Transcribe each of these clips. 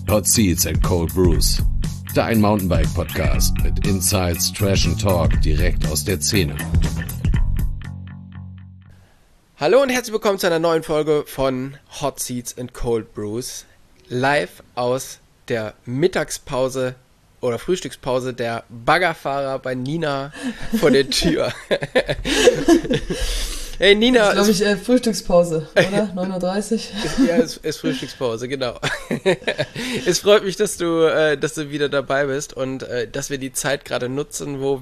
Hot Seats and Cold Brews. Dein Mountainbike-Podcast mit Insights, Trash and Talk direkt aus der Szene. Hallo und herzlich willkommen zu einer neuen Folge von Hot Seats and Cold Brews. Live aus der Mittagspause oder Frühstückspause der Baggerfahrer bei Nina vor der Tür. Hey Nina. Das ist, glaube ich, Frühstückspause, oder? 9:30 Uhr? Ja, es ist Frühstückspause, genau. Es freut mich, dass du wieder dabei bist und dass wir die Zeit gerade nutzen, wo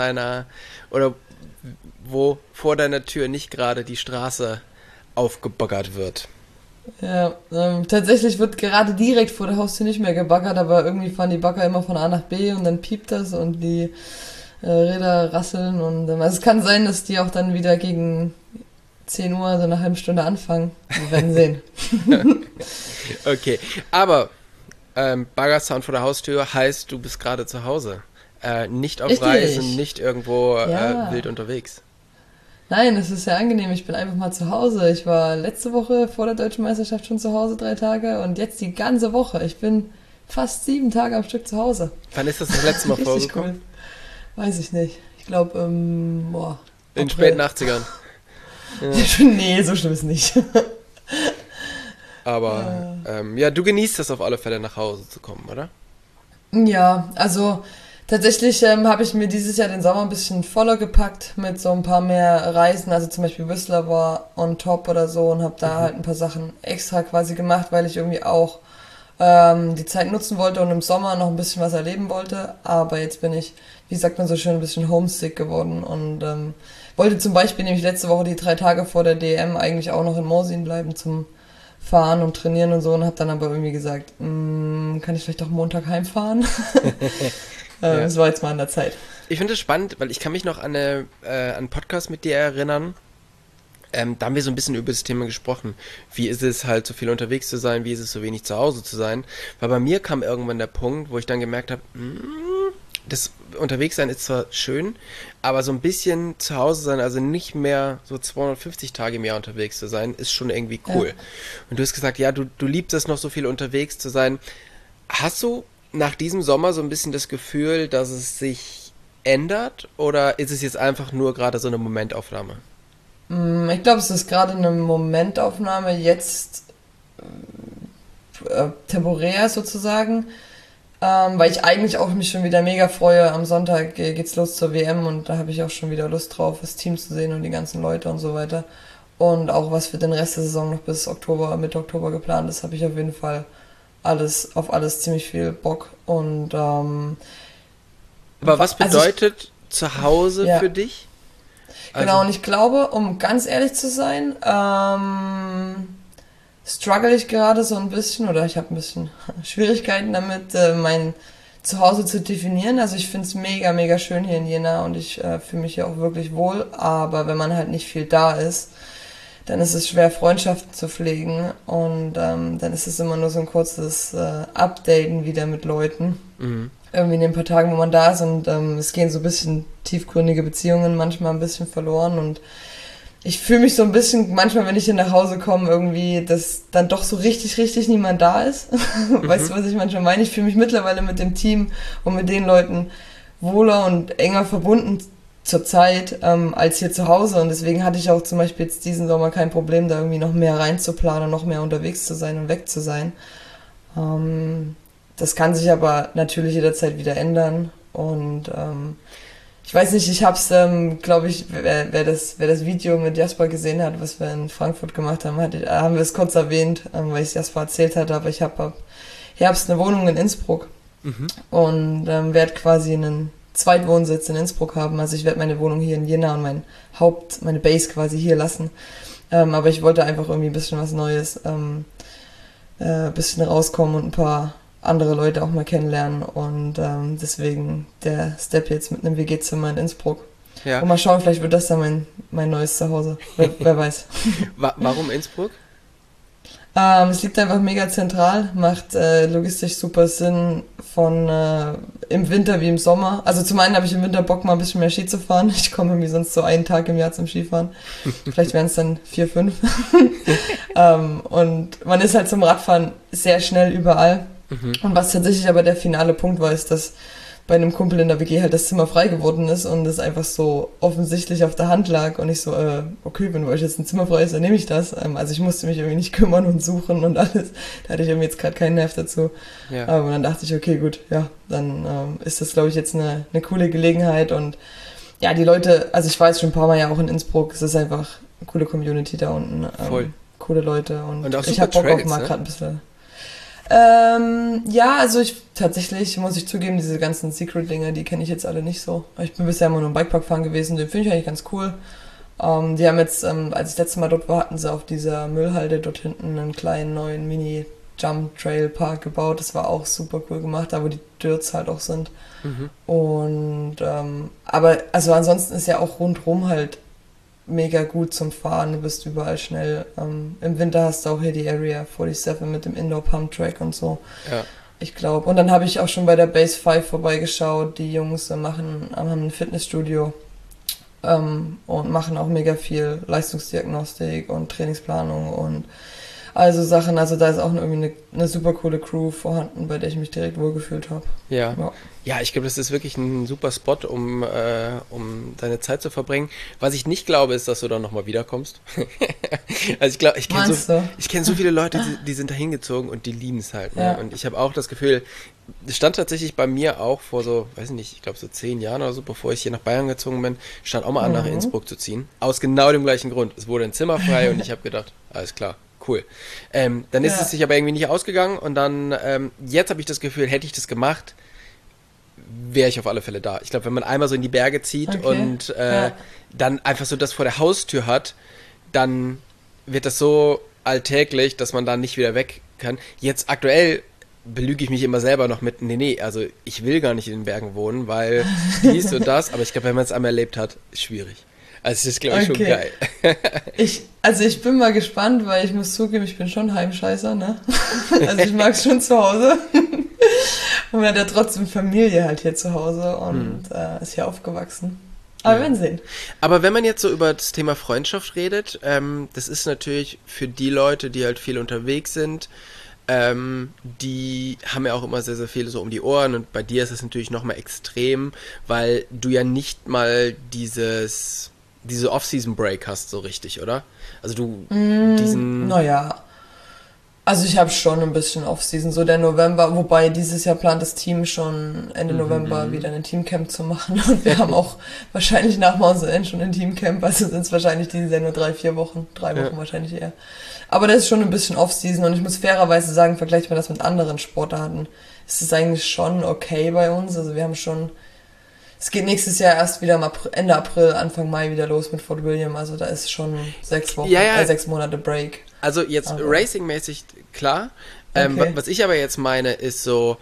vor deiner Tür nicht gerade die Straße aufgebaggert wird. Ja, tatsächlich wird gerade direkt vor der Haustür nicht mehr gebaggert, aber irgendwie fahren die Bagger immer von A nach B und dann piept das und die Räder rasseln und also es kann sein, dass die auch dann wieder gegen 10 Uhr, so eine halbe Stunde anfangen. Wir werden sehen. Okay, aber Baggersound vor der Haustür heißt, du bist gerade zu Hause. Nicht auf Richtig. Reisen, nicht irgendwo wild unterwegs. Nein, es ist sehr angenehm. Ich bin einfach mal zu Hause. Ich war letzte Woche vor der Deutschen Meisterschaft schon zu Hause 3 Tage und jetzt die ganze Woche. Ich bin fast 7 Tage am Stück zu Hause. Wann ist das letzte Mal vorgekommen? Cool. Weiß ich nicht. Ich glaube, in den späten 80ern. Ja. Nee, so schlimm ist nicht. Aber du genießt es auf alle Fälle, nach Hause zu kommen, oder? Ja, also tatsächlich habe ich mir dieses Jahr den Sommer ein bisschen voller gepackt mit so ein paar mehr Reisen. Also zum Beispiel Whistler war on top oder so und habe da halt ein paar Sachen extra quasi gemacht, weil ich irgendwie auch die Zeit nutzen wollte und im Sommer noch ein bisschen was erleben wollte. Aber jetzt bin ich, wie sagt man so schön, ein bisschen homesick geworden und wollte zum Beispiel nämlich letzte Woche die 3 Tage vor der DM eigentlich auch noch in Morzin bleiben zum Fahren und Trainieren und so und habe dann aber irgendwie gesagt, kann ich vielleicht auch Montag heimfahren? Das war jetzt mal an der Zeit. Ich finde es spannend, weil ich kann mich noch an einen Podcast mit dir erinnern. Da haben wir so ein bisschen über das Thema gesprochen. Wie ist es halt, so viel unterwegs zu sein? Wie ist es, so wenig zu Hause zu sein? Weil bei mir kam irgendwann der Punkt, wo ich dann gemerkt habe, das Unterwegssein ist zwar schön, aber so ein bisschen zu Hause sein, also nicht mehr so 250 Tage im Jahr unterwegs zu sein, ist schon irgendwie cool. Ja. Und du hast gesagt, ja, du liebst es noch so viel unterwegs zu sein. Hast du nach diesem Sommer so ein bisschen das Gefühl, dass es sich ändert oder ist es jetzt einfach nur gerade so eine Momentaufnahme? Ich glaube, es ist gerade eine Momentaufnahme, jetzt temporär sozusagen, weil ich eigentlich auch mich schon wieder mega freue. Am Sonntag geht's los zur WM und da habe ich auch schon wieder Lust drauf, das Team zu sehen und die ganzen Leute und so weiter. Und auch was für den Rest der Saison noch bis Mitte Oktober geplant ist, habe ich auf jeden Fall auf alles ziemlich viel Bock. Und aber was bedeutet zu Hause für dich? Genau, und ich glaube, um ganz ehrlich zu sein, struggle ich gerade so ein bisschen, oder ich habe ein bisschen Schwierigkeiten damit, mein Zuhause zu definieren. Also ich finde es mega, mega schön hier in Jena und ich fühle mich hier auch wirklich wohl, aber wenn man halt nicht viel da ist, dann ist es schwer, Freundschaften zu pflegen und dann ist es immer nur so ein kurzes Updaten wieder mit Leuten. Mhm. Irgendwie in den paar Tagen, wo man da ist und es gehen so ein bisschen tiefgründige Beziehungen manchmal ein bisschen verloren und ich fühle mich so ein bisschen, manchmal, wenn ich hier nach Hause komme, irgendwie, dass dann doch so richtig, richtig niemand da ist. Weißt du, was ich manchmal meine? Ich fühle mich mittlerweile mit dem Team und mit den Leuten wohler und enger verbunden zur Zeit als hier zu Hause und deswegen hatte ich auch zum Beispiel jetzt diesen Sommer kein Problem, da irgendwie noch mehr reinzuplanen, noch mehr unterwegs zu sein und weg zu sein. Das kann sich aber natürlich jederzeit wieder ändern und ich weiß nicht, ich hab's, glaube ich, wer das Video mit Jasper gesehen hat, was wir in Frankfurt gemacht haben, haben wir es kurz erwähnt, weil ich es Jasper erzählt hatte, aber ich habe ab Herbst eine Wohnung in Innsbruck und werde quasi einen Zweitwohnsitz in Innsbruck haben, also ich werde meine Wohnung hier in Jena und meine Base quasi hier lassen, aber ich wollte einfach irgendwie ein bisschen was Neues, bisschen rauskommen und ein paar andere Leute auch mal kennenlernen und deswegen der Step jetzt mit einem WG-Zimmer in Innsbruck. Ja. Und mal schauen, vielleicht wird das dann mein neues Zuhause. Wer weiß. Warum Innsbruck? Es liegt einfach mega zentral, macht logistisch super Sinn von im Winter wie im Sommer. Also zum einen habe ich im Winter Bock, mal ein bisschen mehr Ski zu fahren. Ich komme irgendwie sonst so einen Tag im Jahr zum Skifahren. Vielleicht wären es dann 4, 5. Und man ist halt zum Radfahren sehr schnell überall. Und was tatsächlich aber der finale Punkt war, ist, dass bei einem Kumpel in der WG halt das Zimmer frei geworden ist und es einfach so offensichtlich auf der Hand lag und ich so, okay, wenn bei euch jetzt ein Zimmer frei ist, dann nehme ich das. Also ich musste mich irgendwie nicht kümmern und suchen und alles. Da hatte ich irgendwie jetzt gerade keinen Nerv dazu. Ja. Aber dann dachte ich, okay, gut, ja, dann ist das, glaube ich, jetzt eine coole Gelegenheit und ja, die Leute, also ich war jetzt schon ein paar Mal ja auch in Innsbruck, es ist einfach eine coole Community da unten. Voll. Coole Leute und auch ich super habe Bock Trails, auf mal ne? gerade ein bisschen. Ja, also tatsächlich muss ich zugeben, diese ganzen Secret-Dinger, die kenne ich jetzt alle nicht so. Ich bin bisher immer nur im Bikepark fahren gewesen, den finde ich eigentlich ganz cool. Die haben jetzt, als ich das letzte Mal dort war, hatten sie auf dieser Müllhalde dort hinten einen kleinen neuen Mini-Jump-Trail-Park gebaut. Das war auch super cool gemacht, da wo die Dirts halt auch sind. Und aber also ansonsten ist ja auch rundrum halt mega gut zum Fahren, du bist überall schnell. Im Winter hast du auch hier die Area 47 mit dem Indoor Pump Track und so. Ja. Ich glaube. Und dann habe ich auch schon bei der Base 5 vorbeigeschaut. Die Jungs haben ein Fitnessstudio und machen auch mega viel Leistungsdiagnostik und Trainingsplanung und also Sachen. Also da ist auch irgendwie eine super coole Crew vorhanden, bei der ich mich direkt wohlgefühlt habe. Ja. Ja, ich glaube, das ist wirklich ein super Spot, um deine Zeit zu verbringen. Was ich nicht glaube, ist, dass du dann nochmal wiederkommst. Also ich kenne so viele Leute, die sind da hingezogen und die lieben es halt. Ne? Ja. Und ich habe auch das Gefühl, es stand tatsächlich bei mir auch vor so, weiß ich nicht, ich glaube so 10 Jahren oder so, bevor ich hier nach Bayern gezogen bin, stand auch mal an, nach Innsbruck zu ziehen. Aus genau dem gleichen Grund. Es wurde ein Zimmer frei und ich habe gedacht, alles klar. Cool. Dann ist es sich aber irgendwie nicht ausgegangen und dann, jetzt habe ich das Gefühl, hätte ich das gemacht, wäre ich auf alle Fälle da. Ich glaube, wenn man einmal so in die Berge zieht und dann einfach so das vor der Haustür hat, dann wird das so alltäglich, dass man da nicht wieder weg kann. Jetzt aktuell belüge ich mich immer selber noch mit, nee, also ich will gar nicht in den Bergen wohnen, weil dies und das, aber ich glaube, wenn man es einmal erlebt hat, ist schwierig. Also das ist, glaube ich, schon geil. Ich bin mal gespannt, weil ich muss zugeben, ich bin schon Heimscheißer, ne? Also ich mag es schon zu Hause. Und man hat ja trotzdem Familie halt hier zu Hause und ist hier aufgewachsen. Aber wir werden sehen. Aber wenn man jetzt so über das Thema Freundschaft redet, das ist natürlich für die Leute, die halt viel unterwegs sind, die haben ja auch immer sehr, sehr viel so um die Ohren und bei dir ist es natürlich nochmal extrem, weil du ja nicht mal diese Off-Season-Break hast so richtig, oder? Also du Naja, also ich habe schon ein bisschen Off-Season, so der November, wobei dieses Jahr plant das Team schon Ende November wieder ein Teamcamp zu machen und wir haben auch wahrscheinlich nach Mountains End schon ein Teamcamp, also sind es wahrscheinlich dieses Jahr nur 3 Wochen wahrscheinlich eher. Aber das ist schon ein bisschen Off-Season und ich muss fairerweise sagen, vergleicht man das mit anderen Sportarten, ist es eigentlich schon okay bei uns, also wir haben schon. Es geht nächstes Jahr erst wieder Ende April, Anfang Mai wieder los mit Fort William. Also da ist schon 6 Monate Break. Also jetzt racingmäßig klar. Okay. Was ich aber jetzt meine, ist so,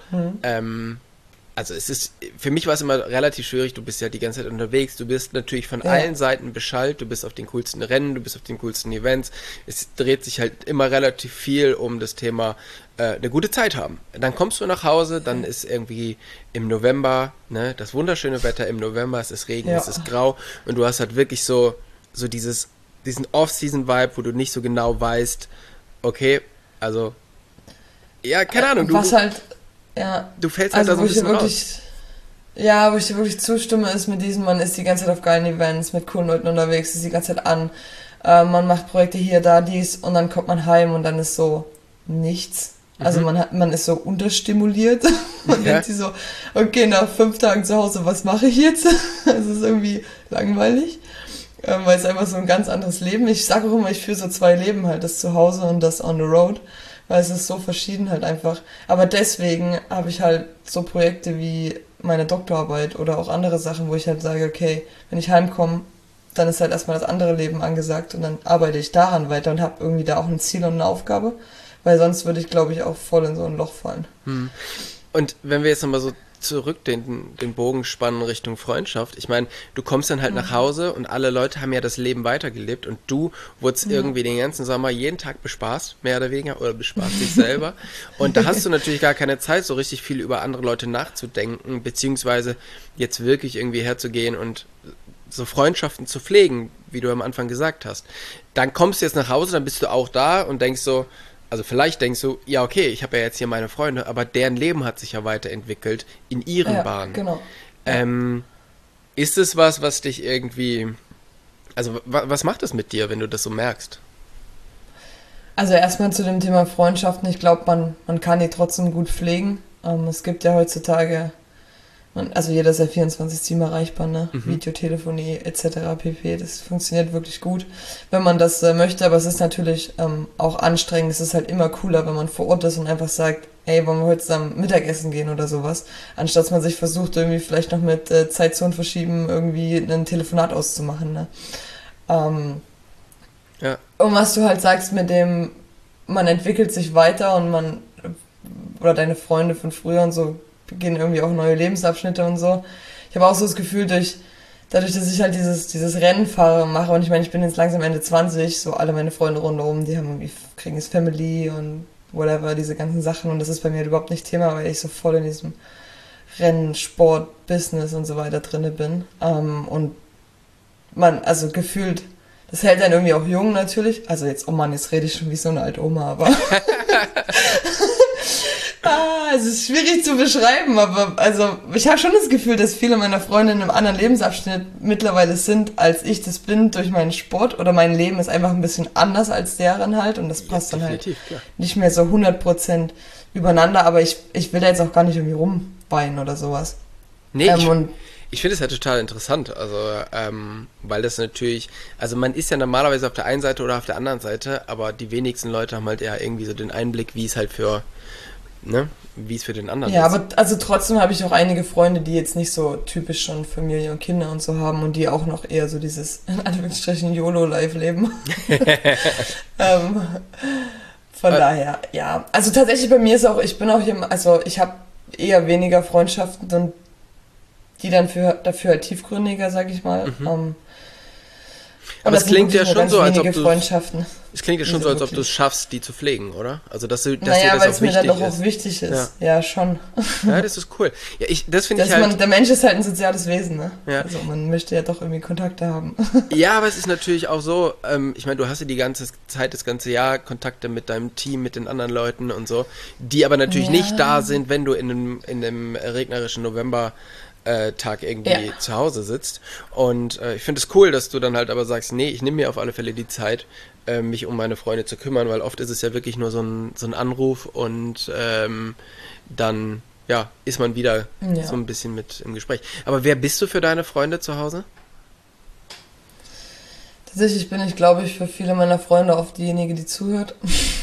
also für mich war es immer relativ schwierig, du bist ja die ganze Zeit unterwegs, du bist natürlich von allen Seiten beschallt, du bist auf den coolsten Rennen, du bist auf den coolsten Events. Es dreht sich halt immer relativ viel um das Thema eine gute Zeit haben. Dann kommst du nach Hause, dann ist irgendwie im November, ne, das wunderschöne Wetter im November, es ist Regen, es ist grau und du hast halt wirklich so diesen Off-Season-Vibe, wo du nicht so genau weißt, okay, also ja, keine Ahnung, du fällst halt da so ein bisschen raus. Ja, wo ich dir wirklich zustimme, ist mit diesem, man ist die ganze Zeit auf geilen Events, mit coolen Leuten unterwegs, ist die ganze Zeit an, man macht Projekte hier, da, dies und dann kommt man heim und dann ist so nichts. Also man ist so unterstimuliert und denkt sich so, okay, nach 5 Tagen zu Hause, was mache ich jetzt? Es ist irgendwie langweilig, weil es einfach so ein ganz anderes Leben. Ich sage auch immer, ich führe so 2 Leben halt, das Zuhause und das on the road, weil es ist so verschieden halt einfach. Aber deswegen habe ich halt so Projekte wie meine Doktorarbeit oder auch andere Sachen, wo ich halt sage, okay, wenn ich heimkomme, dann ist halt erstmal das andere Leben angesagt und dann arbeite ich daran weiter und habe irgendwie da auch ein Ziel und eine Aufgabe. Weil sonst würde ich, glaube ich, auch voll in so ein Loch fallen. Und wenn wir jetzt nochmal so zurück den Bogen spannen Richtung Freundschaft, ich meine, du kommst dann halt nach Hause und alle Leute haben ja das Leben weitergelebt und du wurdest irgendwie den ganzen Sommer jeden Tag bespaßt, mehr oder weniger, oder bespaßt dich selber. Und da hast du natürlich gar keine Zeit, so richtig viel über andere Leute nachzudenken, beziehungsweise jetzt wirklich irgendwie herzugehen und so Freundschaften zu pflegen, wie du am Anfang gesagt hast. Dann kommst du jetzt nach Hause, dann bist du auch da und denkst so, also vielleicht denkst du, ja okay, ich habe ja jetzt hier meine Freunde, aber deren Leben hat sich ja weiterentwickelt in ihren Bahnen. Genau. Ist es was dich irgendwie, also was macht es mit dir, wenn du das so merkst? Also erstmal zu dem Thema Freundschaften. Ich glaube, man kann die trotzdem gut pflegen. Es gibt ja heutzutage, also jeder ist ja 24/7 erreichbar, ne? Videotelefonie etc. pp. Das funktioniert wirklich gut, wenn man das möchte. Aber es ist natürlich auch anstrengend. Es ist halt immer cooler, wenn man vor Ort ist und einfach sagt, ey, wollen wir heute zusammen Mittagessen gehen oder sowas. Anstatt dass man sich versucht, irgendwie vielleicht noch mit Zeitzonen verschieben, irgendwie ein Telefonat auszumachen, ne? Ja. Und was du halt sagst mit dem, man entwickelt sich weiter und oder deine Freunde von früher und so beginnen irgendwie auch neue Lebensabschnitte und so. Ich habe auch so das Gefühl, dadurch, dass ich halt dieses Rennfahren mache und ich meine, ich bin jetzt langsam Ende 20, so alle meine Freunde rundherum, die haben irgendwie, kriegen jetzt Family und whatever, diese ganzen Sachen und das ist bei mir halt überhaupt nicht Thema, weil ich so voll in diesem Rennsport, Business und so weiter drinne bin. Und also gefühlt, das hält einen irgendwie auch jung natürlich. Also jetzt, oh Mann, jetzt rede ich schon wie so eine alte Oma, aber es ist schwierig zu beschreiben, aber also ich habe schon das Gefühl, dass viele meiner Freunde in einem anderen Lebensabschnitt mittlerweile sind, als ich das bin durch meinen Sport oder mein Leben ist einfach ein bisschen anders als deren halt und das passt dann halt nicht mehr so 100% übereinander, aber ich will da jetzt auch gar nicht irgendwie rumweinen oder sowas. Nee, ich finde es ja total interessant, also weil das natürlich, also man ist ja normalerweise auf der einen Seite oder auf der anderen Seite, aber die wenigsten Leute haben halt ja irgendwie so den Einblick, wie es halt für, ne, wie es für den anderen ist. Ja, aber also trotzdem habe ich auch einige Freunde, die jetzt nicht so typisch schon Familie und Kinder und so haben und die auch noch eher so dieses, in Anführungsstrichen, YOLO-Life leben. Von daher, ja. Also tatsächlich bei mir ist auch, ich habe eher weniger Freundschaften und die dann dafür halt tiefgründiger, sag ich mal. Aber es klingt ja schon so, als ob du es schaffst, die zu pflegen, oder? Also dass dir weil das es auch mir dann wichtig doch ist. auch wichtig ist. Ja, schon. Ja, das ist cool. Ja, das finde ich halt. Der Mensch ist halt ein soziales Wesen, ne? Ja. Also man möchte ja doch irgendwie Kontakte haben. Ja, aber es ist natürlich auch so, ich meine, du hast ja die ganze Zeit, das ganze Jahr Kontakte mit deinem Team, mit den anderen Leuten und so, die aber natürlich nicht da sind, wenn du in einem regnerischen November Tag irgendwie zu Hause sitzt. Und ich finde es cool, dass du dann halt aber sagst, nee, ich nehme mir auf alle Fälle die Zeit, mich um meine Freunde zu kümmern, weil oft ist es ja wirklich nur so ein Anruf und dann ist man wieder so ein bisschen mit im Gespräch. Aber wer bist du für deine Freunde zu Hause? Tatsächlich bin ich, glaube ich, für viele meiner Freunde oft diejenige, die zuhört.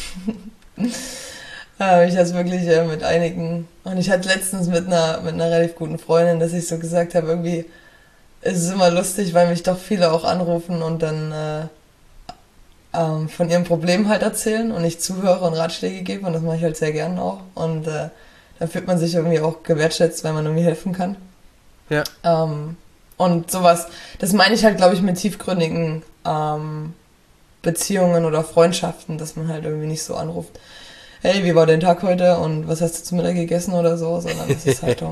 Ich hatte wirklich mit einigen, und ich hatte letztens mit einer relativ guten Freundin, dass ich so gesagt habe, irgendwie ist es immer lustig, weil mich doch viele auch anrufen und dann von ihrem Problem halt erzählen und ich zuhöre und Ratschläge gebe und das mache ich halt sehr gern auch und dann fühlt man sich irgendwie auch gewertschätzt, weil man irgendwie helfen kann. Ja. Und sowas, das meine ich halt, glaube ich, mit tiefgründigen Beziehungen oder Freundschaften, dass man halt irgendwie nicht so anruft, hey, wie war dein Tag heute und was hast du zu Mittag gegessen oder so, sondern es ist halt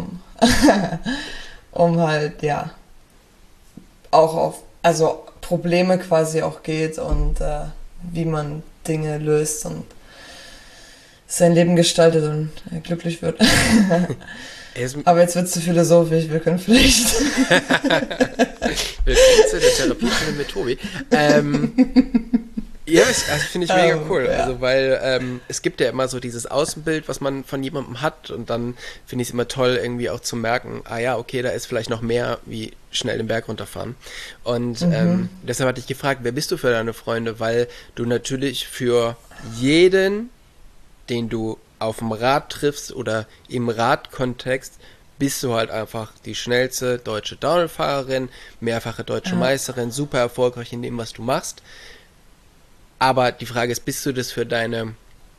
um halt, auch auf, also Probleme quasi auch geht und wie man Dinge löst und sein Leben gestaltet und glücklich wird. Aber jetzt wird es zu philosophisch, wir können vielleicht. Willkommen zu der Therapiestunde mit Tobi. Ja, das finde ich mega cool. Ja. Also, weil es gibt ja immer so dieses Außenbild, was man von jemandem hat und dann finde ich es immer toll, irgendwie auch zu merken, okay, da ist vielleicht noch mehr wie schnell den Berg runterfahren. Und deshalb hatte ich gefragt, wer bist du für deine Freunde? Weil du natürlich für jeden, den du auf dem Rad triffst oder im Radkontext, bist du halt einfach die schnellste deutsche Downhill-Fahrerin, mehrfache deutsche Meisterin, super erfolgreich in dem, was du machst. Aber die Frage ist, bist du das für deine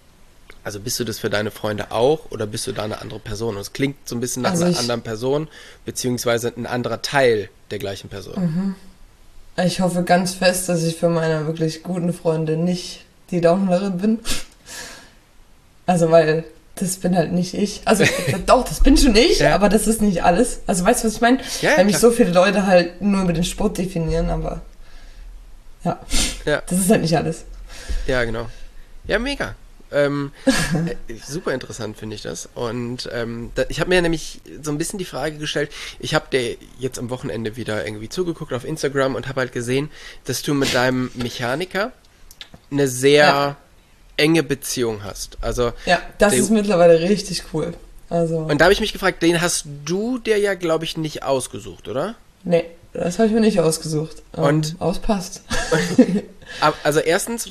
Freunde auch oder bist du da eine andere Person? Und es klingt so ein bisschen nach einer anderen Person, beziehungsweise ein anderer Teil der gleichen Person. Ich hoffe ganz fest, dass ich für meine wirklich guten Freunde nicht die Downhillerin bin. Also, weil das bin halt nicht ich. Also, doch, das bin schon ich, aber das ist nicht alles. Also, weißt du, was ich meine? Ja, weil mich so viele Leute halt nur über den Sport definieren, aber das ist halt nicht alles. Ja, genau. Ja, mega. Super interessant finde ich das. Und ich habe mir nämlich so ein bisschen die Frage gestellt, ich habe dir jetzt am Wochenende wieder irgendwie zugeguckt auf Instagram und habe halt gesehen, dass du mit deinem Mechaniker eine sehr enge Beziehung hast. Also ja, das ist mittlerweile richtig cool. Also, und da habe ich mich gefragt, den hast du dir ja, glaube ich, nicht ausgesucht, oder? Nee, das habe ich mir nicht ausgesucht. Und auspasst. Also erstens,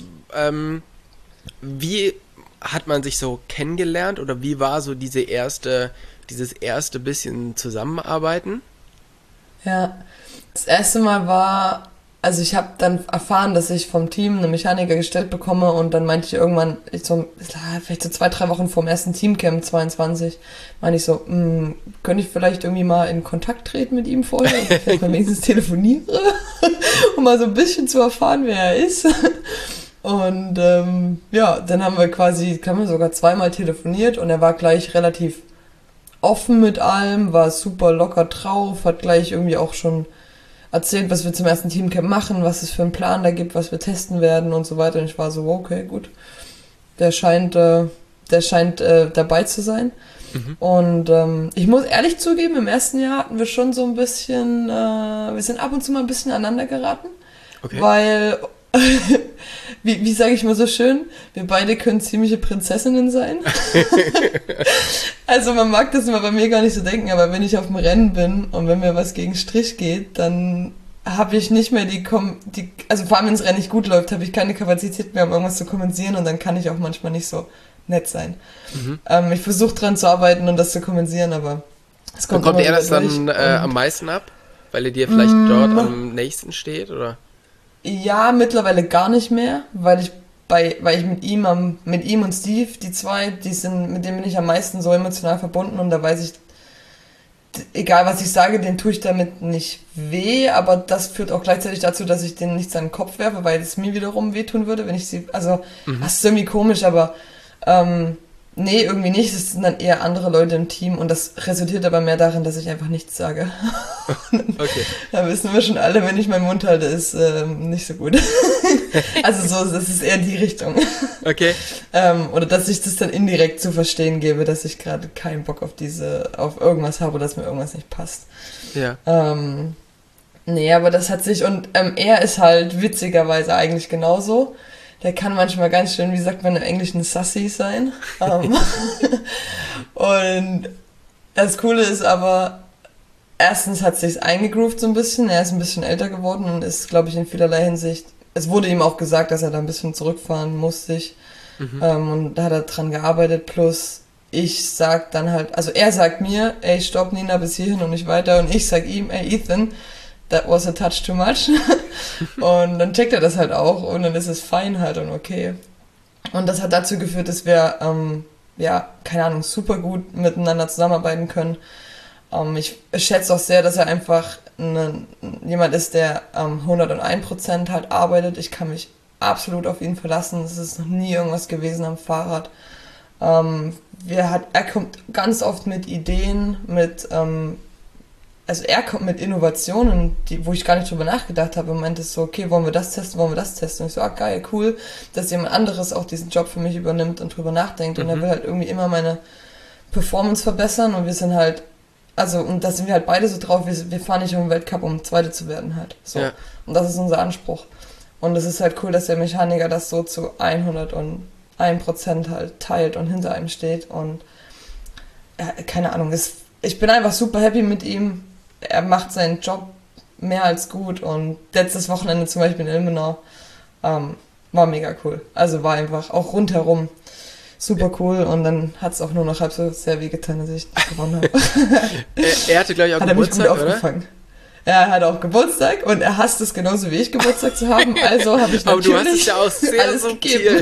wie hat man sich so kennengelernt oder wie war so dieses erste bisschen Zusammenarbeiten? Ja, das erste Mal war, also ich habe dann erfahren, dass ich vom Team eine Mechaniker gestellt bekomme und dann meinte ich irgendwann, vielleicht so 2-3 Wochen vorm ersten Teamcamp 22, meinte ich so, könnte ich vielleicht irgendwie mal in Kontakt treten mit ihm vorher, dass ich vielleicht mal wenigstens telefoniere, um mal so ein bisschen zu erfahren, wer er ist. Und dann haben wir sogar 2-mal telefoniert und er war gleich relativ offen mit allem, war super locker drauf, hat gleich irgendwie auch schon erzählt, was wir zum ersten Teamcamp machen, was es für einen Plan da gibt, was wir testen werden und so weiter. Und ich war so, okay, gut. Der scheint dabei zu sein. Mhm. Und ich muss ehrlich zugeben, im ersten Jahr hatten wir schon so ein bisschen, wir sind ab und zu mal ein bisschen aneinander geraten. Okay. Weil, wie sage ich mal so schön, wir beide können ziemliche Prinzessinnen sein. Also man mag das immer bei mir gar nicht so denken, aber wenn ich auf dem Rennen bin und wenn mir was gegen Strich geht, dann habe ich nicht mehr also vor allem wenn das Rennen nicht gut läuft, habe ich keine Kapazität mehr, um irgendwas zu kompensieren und dann kann ich auch manchmal nicht so nett sein. Mhm. Ich versuche dran zu arbeiten und das zu kompensieren, aber es kommt er das dann am meisten ab? Weil er dir vielleicht dort am nächsten steht, oder? Ja, mittlerweile gar nicht mehr, weil ich mit ihm und Steve, die zwei, mit denen bin ich am meisten so emotional verbunden und da weiß ich, egal was ich sage, den tue ich damit nicht weh, aber das führt auch gleichzeitig dazu, dass ich denen nichts an den Kopf werfe, weil es mir wiederum wehtun würde, wenn ich sie, also, das ist irgendwie komisch, aber, nee, irgendwie nicht. Es sind dann eher andere Leute im Team und das resultiert aber mehr darin, dass ich einfach nichts sage. Okay. Da wissen wir schon alle, wenn ich meinen Mund halte, ist nicht so gut. Also so, das ist eher die Richtung. Okay. Oder dass ich das dann indirekt zu verstehen gebe, dass ich gerade keinen Bock auf irgendwas habe oder dass mir irgendwas nicht passt. Ja. Nee, aber das hat sich, und er ist halt witzigerweise eigentlich genauso. Der kann manchmal ganz schön, wie sagt man im Englischen, sassy sein. Und das Coole ist aber, erstens hat sich's eingegroovt so ein bisschen. Er ist ein bisschen älter geworden und ist, glaube ich, in vielerlei Hinsicht, es wurde ihm auch gesagt, dass er da ein bisschen zurückfahren muss sich. Und da hat er dran gearbeitet. Plus ich sag dann halt, also er sagt mir, ey, stopp Nina, bis hierhin und nicht weiter. Und ich sag ihm, ey Ethan, that was a touch too much. Und dann checkt er das halt auch und dann ist es fein halt und okay. Und das hat dazu geführt, dass wir, keine Ahnung, super gut miteinander zusammenarbeiten können. Ich schätze auch sehr, dass er einfach jemand ist, der 101% halt arbeitet. Ich kann mich absolut auf ihn verlassen. Es ist noch nie irgendwas gewesen am Fahrrad. Er kommt ganz oft mit Ideen, also er kommt mit Innovationen, wo ich gar nicht drüber nachgedacht habe. Im Moment ist so, okay, wollen wir das testen? Und ich so, geil, cool, dass jemand anderes auch diesen Job für mich übernimmt und drüber nachdenkt. Und er will halt irgendwie immer meine Performance verbessern und wir sind halt, und da sind wir halt beide so drauf, wir fahren nicht um den Weltcup, um Zweite zu werden halt. So. Ja. Und das ist unser Anspruch. Und es ist halt cool, dass der Mechaniker das so zu 101% halt teilt und hinter einem steht. Und keine Ahnung, ich bin einfach super happy mit ihm. Er macht seinen Job mehr als gut und letztes Wochenende zum Beispiel in Ilmenau war mega cool. Also war einfach auch rundherum super cool und dann hat es auch nur noch halb so sehr wehgetan, dass ich nicht gewonnen habe. Er hatte, glaube ich, auch Geburtstag, oder? Aufgefangen. Er hat auch Geburtstag und er hasst es genauso wie ich, Geburtstag zu haben. Also habe ich natürlich aber du hast es ja auch sehr alles gegeben.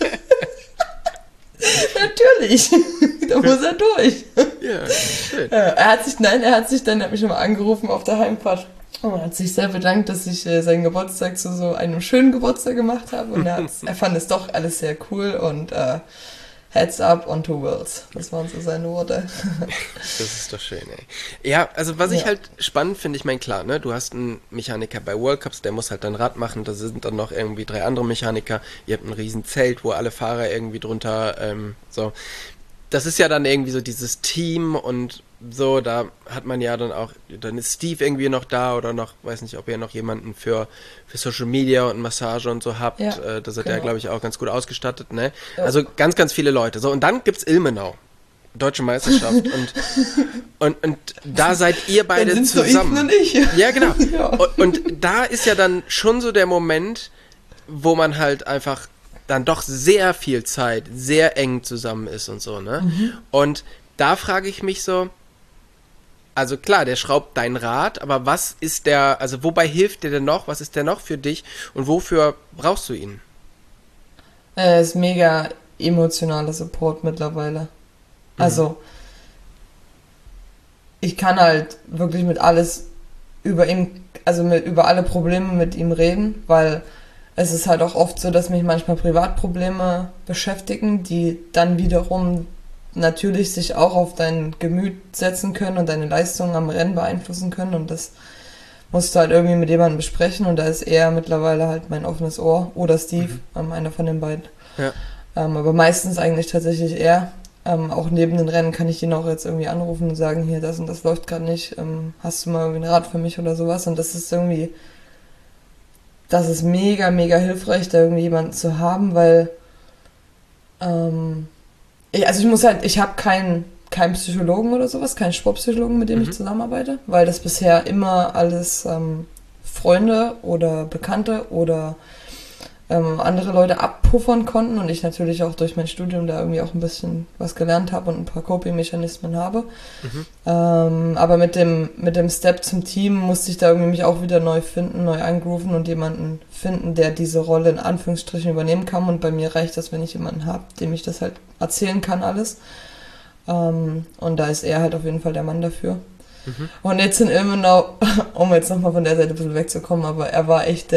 Natürlich, da muss er durch. Ja, schön. Er hat mich nochmal angerufen auf der Heimfahrt und hat sich sehr bedankt, dass ich seinen Geburtstag zu so einem schönen Geburtstag gemacht habe und er fand es doch alles sehr cool und Heads up on two worlds. Das waren so seine Worte. Das ist doch schön, ey. Ja, also was ich halt spannend finde, ich meine, klar, ne, du hast einen Mechaniker bei World Cups, der muss halt dein Rad machen, da sind dann noch irgendwie 3 andere Mechaniker, ihr habt ein riesen Zelt, wo alle Fahrer irgendwie drunter, so. Das ist ja dann irgendwie so dieses Team und so, da hat man ja dann auch, dann ist Steve irgendwie noch da oder noch, weiß nicht, ob ihr noch jemanden für Social Media und Massage und so habt. Ja, da seid ihr, glaube ich, auch ganz gut ausgestattet, ne? Ja. Also ganz, ganz viele Leute. So, und dann gibt's Ilmenau. Deutsche Meisterschaft und da seid ihr beide dann zusammen. So ich und ich. Ja, genau. Ja. Und da ist ja dann schon so der Moment, wo man halt einfach dann doch sehr viel Zeit, sehr eng zusammen ist und so, ne? Und da frage ich mich so, also klar, der schraubt dein Rad, aber was ist der, also wobei hilft der denn noch? Was ist der noch für dich und wofür brauchst du ihn? Ist mega emotionaler Support mittlerweile. Also, ich kann halt wirklich mit alles über ihn, also über alle Probleme mit ihm reden, weil es ist halt auch oft so, dass mich manchmal Privatprobleme beschäftigen, die dann wiederum natürlich sich auch auf dein Gemüt setzen können und deine Leistung am Rennen beeinflussen können, und das musst du halt irgendwie mit jemandem besprechen, und da ist er mittlerweile halt mein offenes Ohr oder Steve, einer von den beiden. Ja. Aber meistens eigentlich tatsächlich er. Auch neben den Rennen kann ich ihn auch jetzt irgendwie anrufen und sagen, hier, das und das läuft gerade nicht, hast du mal irgendwie ein Rad für mich oder sowas, und das ist mega, mega hilfreich, da irgendwie jemanden zu haben, weil ich habe keinen Psychologen oder sowas, keinen Sportpsychologen, mit dem ich zusammenarbeite, weil das bisher immer alles Freunde oder Bekannte oder andere Leute abpuffern konnten, und ich natürlich auch durch mein Studium da irgendwie auch ein bisschen was gelernt habe und ein paar Coping-Mechanismen habe. Aber mit dem Step zum Team musste ich da irgendwie mich auch wieder neu finden, neu eingrooven und jemanden finden, der diese Rolle in Anführungsstrichen übernehmen kann, und bei mir reicht das, wenn ich jemanden habe, dem ich das halt erzählen kann alles. Und da ist er halt auf jeden Fall der Mann dafür. Und jetzt in Ilmenau, um jetzt nochmal von der Seite ein bisschen wegzukommen, aber er war echt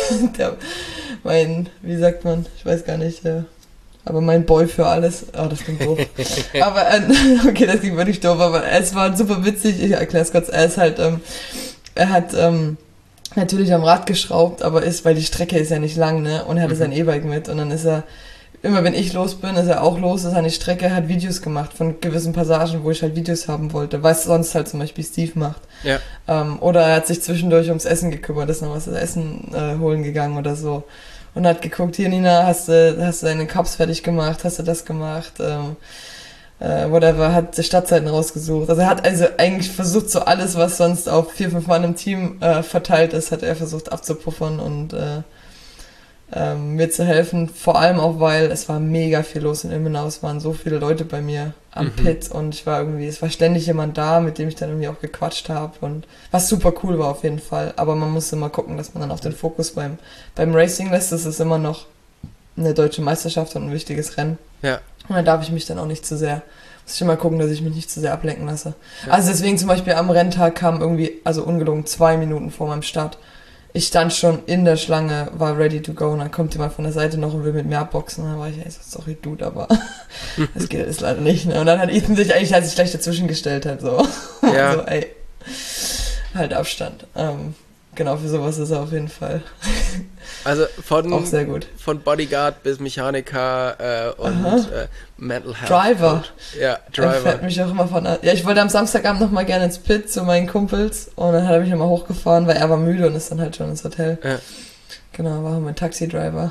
wie sagt man, ich weiß gar nicht, aber mein Boy für alles. Oh, das klingt doof. Aber, okay, das klingt wirklich doof, aber es war super witzig, ich erkläre es kurz, er hat natürlich am Rad geschraubt, aber weil die Strecke ist ja nicht lang, ne, und er hatte sein E-Bike mit, und dann ist er, immer wenn ich los bin, ist er auch los, ist an die Strecke, hat Videos gemacht von gewissen Passagen, wo ich halt Videos haben wollte, was sonst halt zum Beispiel Steve macht. Ja. Oder er hat sich zwischendurch ums Essen gekümmert, ist noch was zu essen holen gegangen oder so. Und hat geguckt, hier Nina, hast du deine Cups fertig gemacht, hast du das gemacht, whatever, hat die Stadtzeiten rausgesucht. Also er hat eigentlich versucht, so alles, was sonst auf 4-5 Mann im Team verteilt ist, hat er versucht abzupuffern und mir zu helfen, vor allem auch, weil es war mega viel los in Ilmenau, es waren so viele Leute bei mir am Pit, und es war ständig jemand da, mit dem ich dann irgendwie auch gequatscht habe, und was super cool war auf jeden Fall, aber man muss immer gucken, dass man dann auch den Fokus beim Racing lässt. Das ist immer noch eine deutsche Meisterschaft und ein wichtiges Rennen. Ja. Und da darf ich mich dann auch nicht zu sehr, muss ich immer gucken, dass ich mich nicht zu sehr ablenken lasse. Ja. Also deswegen zum Beispiel am Renntag kam irgendwie, also ungelogen 2 Minuten vor meinem Start, ich stand schon in der Schlange, war ready to go, und dann kommt jemand von der Seite noch und will mit mir abboxen. Und dann war ich, sorry, Dude, aber das geht jetzt leider nicht. Ne? Und dann hat Ethan sich gleich dazwischen gestellt, halt so. Ja. So, ey, halt Abstand. Genau, für sowas ist er auf jeden Fall. Also auch sehr gut. Von Bodyguard bis Mechaniker und Mental Health. Driver. Ja, Driver. Er fährt mich auch immer ja, ich wollte am Samstagabend noch mal gerne ins Pit zu meinen Kumpels, und dann hat er mich nochmal hochgefahren, weil er war müde und ist dann halt schon ins Hotel. Ja. Genau, war mein Taxi-Driver.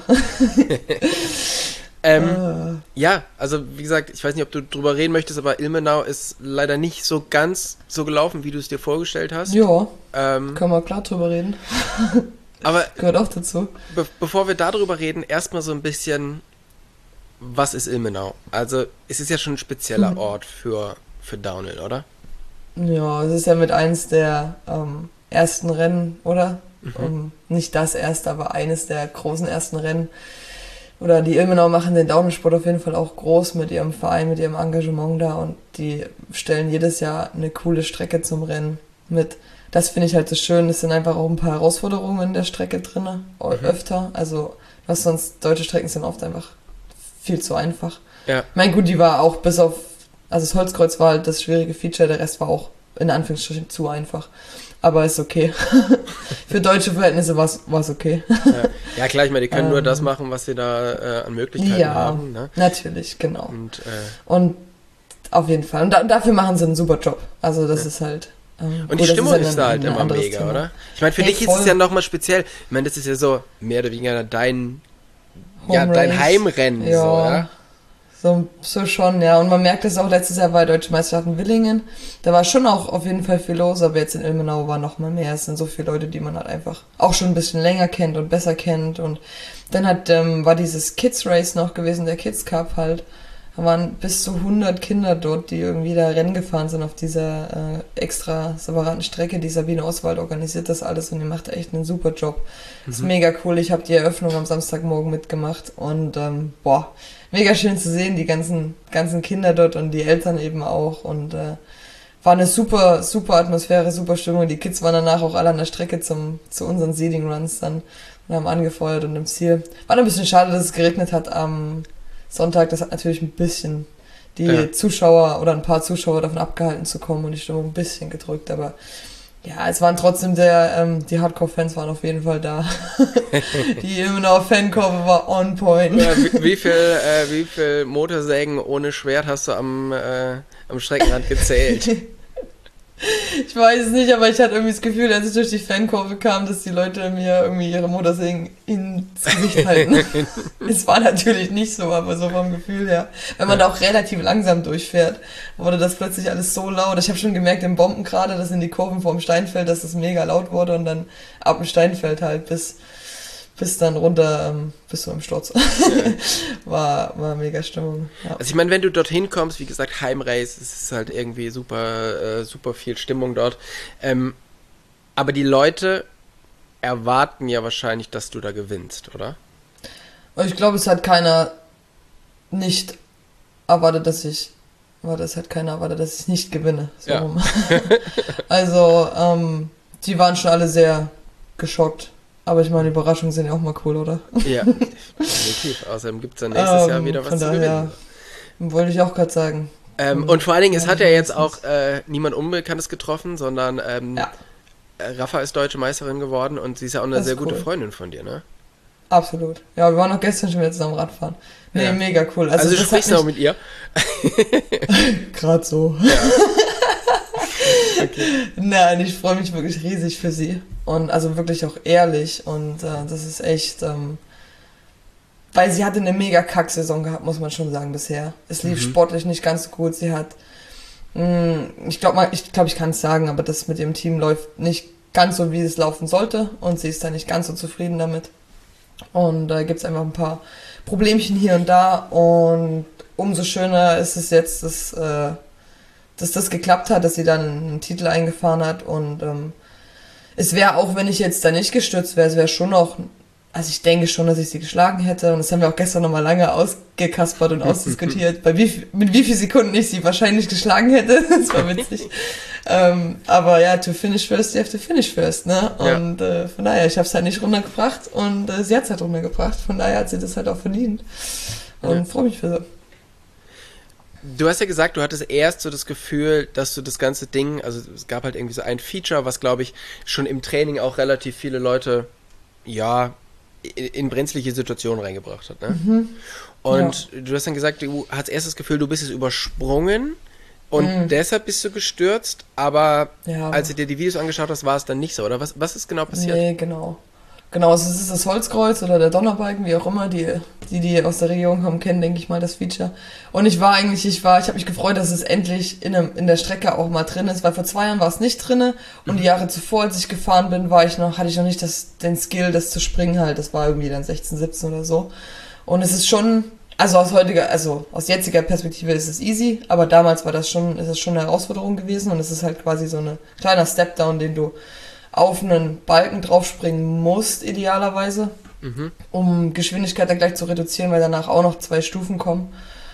Ja, also wie gesagt, ich weiß nicht, ob du drüber reden möchtest, aber Ilmenau ist leider nicht so ganz so gelaufen, wie du es dir vorgestellt hast. Ja, können wir klar drüber reden. Aber gehört auch dazu. Bevor wir darüber reden, erstmal so ein bisschen, was ist Ilmenau? Also es ist ja schon ein spezieller Ort für Downhill, oder? Ja, es ist ja mit eins der ersten Rennen, oder? Nicht das erste, aber eines der großen ersten Rennen. Oder die Ilmenau machen den Downhill-Sport auf jeden Fall auch groß mit ihrem Verein, mit ihrem Engagement da, und die stellen jedes Jahr eine coole Strecke zum Rennen mit. Das finde ich halt so schön, es sind einfach auch ein paar Herausforderungen in der Strecke drin, öfter. Also, was sonst, deutsche Strecken sind oft einfach viel zu einfach. Ja. Ich meine, gut, die war auch bis auf, also das Holzkreuz war halt das schwierige Feature, der Rest war auch in Anführungsstrichen zu einfach. Aber ist okay. Für deutsche Verhältnisse war es okay. Ja, klar, ich meine, die können nur das machen, was sie da an Möglichkeiten haben. Ne? Natürlich, genau. Und auf jeden Fall. Und dafür machen sie einen super Job. Also das ist halt... und die Stimmung ist da halt immer mega, Thema. Oder? Ich meine, für dich ist es ja nochmal speziell. Ich meine, das ist ja so mehr oder weniger dein Heimrennen. Ja. So schon, ja. Und man merkt es auch, letztes Jahr bei Deutsche Meisterschaft in Willingen. Da war schon auch auf jeden Fall viel los, aber jetzt in Ilmenau war noch mal mehr. Es sind so viele Leute, die man halt einfach auch schon ein bisschen länger kennt und besser kennt. Und dann war dieses Kids Race noch gewesen, der Kids Cup halt. Da waren bis zu 100 Kinder dort, die irgendwie da Rennen gefahren sind auf dieser extra separaten Strecke. Die Sabine Oswald organisiert das alles und die macht echt einen super Job. Das ist mega cool. Ich habe die Eröffnung am Samstagmorgen mitgemacht und mega schön zu sehen, die ganzen Kinder dort und die Eltern eben auch. Und war eine super, super Atmosphäre, super Stimmung. Die Kids waren danach auch alle an der Strecke zu unseren Seeding Runs dann und haben angefeuert und im Ziel. War ein bisschen schade, dass es geregnet hat am Sonntag. Das hat natürlich ein bisschen die Zuschauer oder ein paar Zuschauer davon abgehalten zu kommen und die Stimmung ein bisschen gedrückt. Aber ja, es waren trotzdem die Hardcore-Fans waren auf jeden Fall da. Die Ilmenauer Fankurve war on point. Ja, wie viel Motorsägen ohne Schwert hast du am Streckenrand gezählt? Ich weiß es nicht, aber ich hatte irgendwie das Gefühl, als ich durch die Fankurve kam, dass die Leute mir irgendwie ihre Motorsägen ins Gesicht halten. Es war natürlich nicht so, aber so vom Gefühl her. Wenn man da auch relativ langsam durchfährt, wurde das plötzlich alles so laut. Ich habe schon gemerkt, im Bomben gerade, das sind die Kurven vorm Steinfeld, dass das mega laut wurde und dann ab dem Steinfeld halt bis dann runter, bis zum Sturz. Ja. war mega Stimmung. Ja. Also ich meine, wenn du dorthin kommst, wie gesagt, Heimrace, es ist halt irgendwie super viel Stimmung dort. Aber die Leute erwarten ja wahrscheinlich, dass du da gewinnst, oder? Ich glaube, es hat keiner nicht erwartet, dass ich nicht gewinne. So ja. rum. Also, die waren schon alle sehr geschockt. Aber ich meine, Überraschungen sind ja auch mal cool, oder? Ja, definitiv. Außerdem gibt es dann nächstes Jahr wieder was zu gewinnen. Wollte ich auch gerade sagen. Und vor allen Dingen, es hat ja jetzt auch niemand Unbekanntes getroffen, sondern Rafa ist deutsche Meisterin geworden und sie ist ja auch eine sehr gute Freundin von dir, ne? Absolut. Ja, wir waren auch gestern schon wieder zusammen Radfahren. Nee, mega cool. Also du sprichst auch mit ihr? Gerade so. Ja. Okay. Nein, ich freue mich wirklich riesig für sie. Und also wirklich auch ehrlich. Und das ist echt, weil sie hatte eine mega Kack-Saison gehabt, muss man schon sagen, bisher. Es lief sportlich nicht ganz so gut. Sie hat, ich glaube, ich kann es sagen, aber das mit ihrem Team läuft nicht ganz so, wie es laufen sollte. Und sie ist da nicht ganz so zufrieden damit. Und da gibt es einfach ein paar Problemchen hier und da. Und umso schöner ist es jetzt, dass das geklappt hat, dass sie dann einen Titel eingefahren hat und es wäre auch, wenn ich jetzt da nicht gestürzt wäre, es wäre schon noch, also ich denke schon, dass ich sie geschlagen hätte und das haben wir auch gestern nochmal lange ausgekaspert und ausdiskutiert, mit wie viel Sekunden ich sie wahrscheinlich geschlagen hätte, das war witzig. Aber ja, to finish first, you have to finish first, ne? Und von daher, ich habe es halt nicht runtergebracht und sie hat es halt runtergebracht, von daher hat sie das halt auch verdient und freue mich für sie. Du hast ja gesagt, du hattest erst so das Gefühl, dass du das ganze Ding, also es gab halt irgendwie so ein Feature, was glaube ich schon im Training auch relativ viele Leute, in brenzliche Situationen reingebracht hat, ne? Und du hast dann gesagt, du hast erst das Gefühl, du bist es übersprungen und deshalb bist du gestürzt, aber als du dir die Videos angeschaut hast, war es dann nicht so, oder? Was ist genau passiert? Nee, genau. Genau, also es ist das Holzkreuz oder der Donnerbalken, wie auch immer, die aus der Region kommen, kennen, denke ich mal, das Feature. Und ich habe mich gefreut, dass es endlich in der Strecke auch mal drin ist, weil vor 2 Jahren war es nicht drin und die Jahre zuvor, als ich gefahren bin, hatte ich noch nicht den Skill, das zu springen halt. Das war irgendwie dann 16, 17 oder so. Und es ist schon, also aus jetziger Perspektive ist es easy, aber damals ist es schon eine Herausforderung gewesen und es ist halt quasi so ein kleiner Stepdown, den du auf einen Balken draufspringen musst, idealerweise, um Geschwindigkeit dann gleich zu reduzieren, weil danach auch noch 2 Stufen kommen.